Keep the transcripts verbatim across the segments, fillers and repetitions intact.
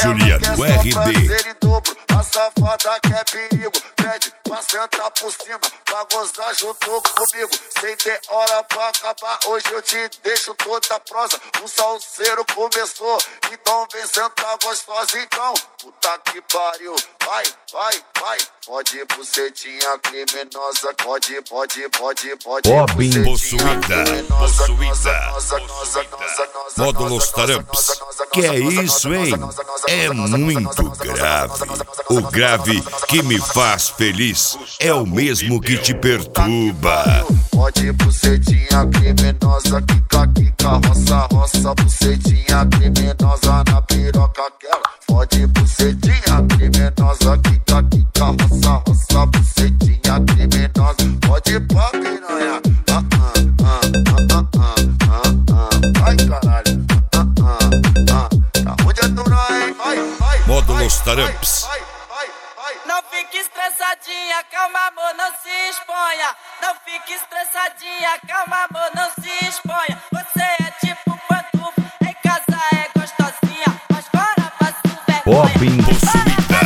Juliano R D. A safada quer perigo, pede pra sentar por cima, pra gozar junto comigo. Sem ter hora pra acabar, hoje eu te deixo toda prosa. O salseiro começou, então vem sentar gostosa. Então, puta que pariu, vai, vai, vai. Pode bucetinha criminosa, pode, pode, pode, pode. Robin possuída, possuída, Módulos Taramps. Que é isso, hein? É muito grave. O grave que me faz feliz é o mesmo que te perturba. Pode bucetinha criminosa, quica, quica, roça, roça, bucetinha criminosa na piroca aquela. Pode bucetinha criminosa, quica, quica, roça, roça, bucetinha criminosa. Pode pá, piranha. Ah, ah, ah, ah, ah, ah, ah. Vai, caralho. Ah, ah, ah. Tá onde é Durã, hein? Vai, vai. Módulos Taramps. Não fique estressadinha, calma amor, não se exponha. Não fique estressadinha, calma amor, não se exponha. Você é tipo pantufa, em casa é gostosinha, mas fora passa o vergonha. Robin possuída,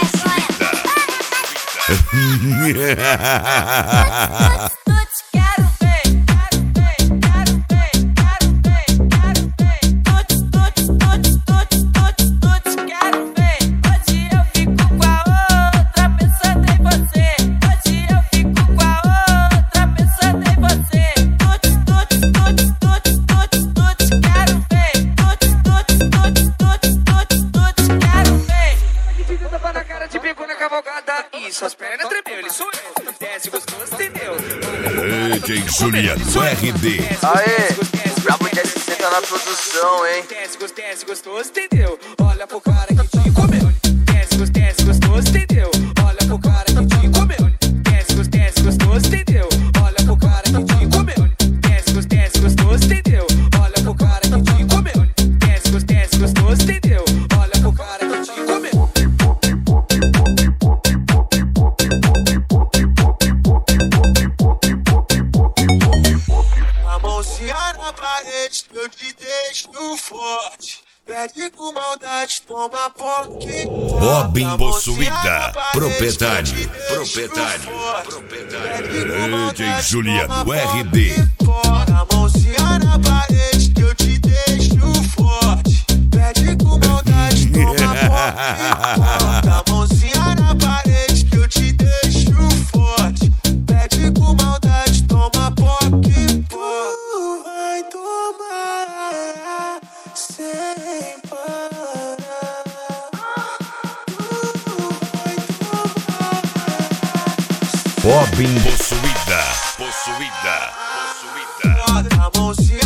possuída. Tuts, quero ver, quero ver, quero ver, quero ver, quero ver. Tuts, tuts, tuts, tuts, tuts, tuts, quero ver. Hoje eu fico com a outra pensando em você. Hoje eu fico com a outra pensando em você. Tuts, tuts, tuts, tuts, tuts, tuts, quero ver. Tuts, tuts, tuts, tuts, tuts, tuts, quero ver. Que tapa na cara, te pegou na cavalgada e suas pernas tremeu, ele sou eu. Desce gostoso, entendeu? D J Juliano R D. Aê, brabo de S C tá na produção, hein? Desce, desce gostoso, entendeu? Olha pro cara que te comeu. Desce, desce gostoso, entendeu? Olha pro cara que te comeu. Desce, desce gostoso, entendeu? Olha pro cara que te comeu. Desce, desce gostoso, entendeu? Olha pro cara que te comeu. Desce, desce gostoso, entendeu? Olha pro cara que te comeu. A mãozinha na parede, eu te deixo forte. Pede com maldade, toma poque. Robin possuída, proprietário, proprietário, proprietário. D J Juliano R D. A mãozinha na parede, eu te deixo forte. Pede com maldade, toma poque. A mãozinha na parede, eu te deixo forte. Pede com maldade, toma poque. Tu vai tomar sem parar. Robin possuída, possuída, possuída. A mãozinha